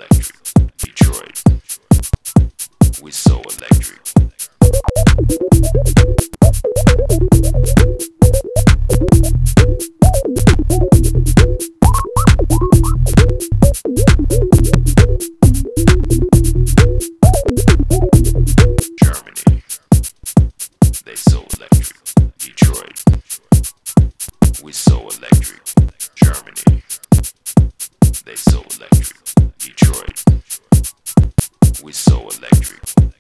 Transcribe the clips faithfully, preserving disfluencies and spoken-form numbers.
electric. Detroit, we so electric. Germany, they so electric. Detroit, we so electric. Germany, they so electric. Detroit, we so electric.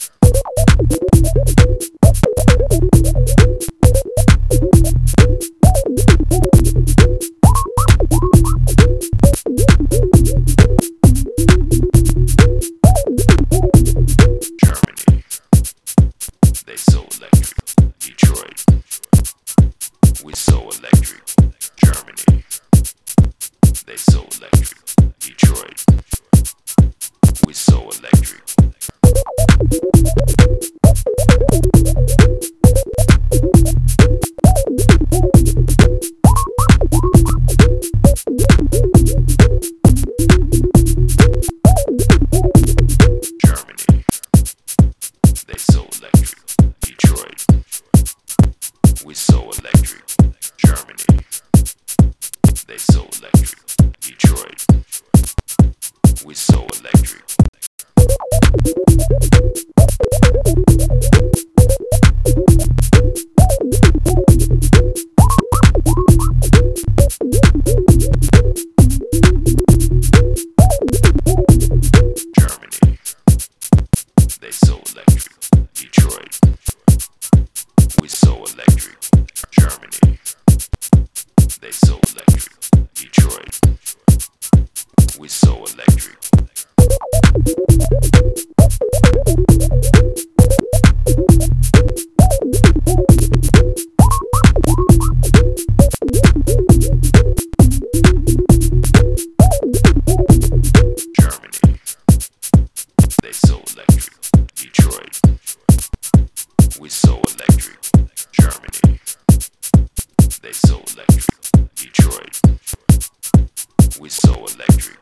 Germany, they so electric. Detroit, we so electric. Germany, they so electric. Detroit, we so electric. Germany, they so electric. Detroit, we so electric. Germany, they so electric. Detroit, we so electric. Germany, they so electric. Detroit, we so electric. Germany, they so electric. Detroit, we so electric. Germany, they so electric. Detroit, we so electric. Germany, they so electric. Detroit, we so electric.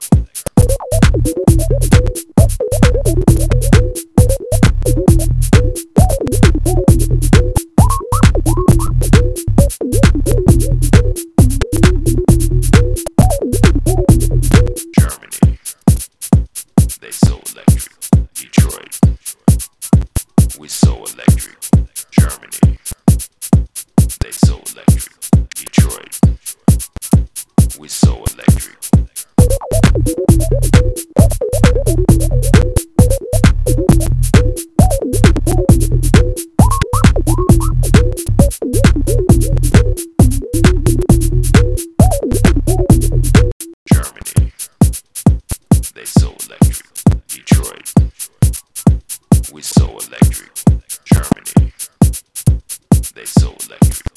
Germany, they so electric. Detroit, we so electric. Germany, they so electric. Detroit, we so electric. Germany, they so electric. Detroit, we so electric. Germany, they so electric.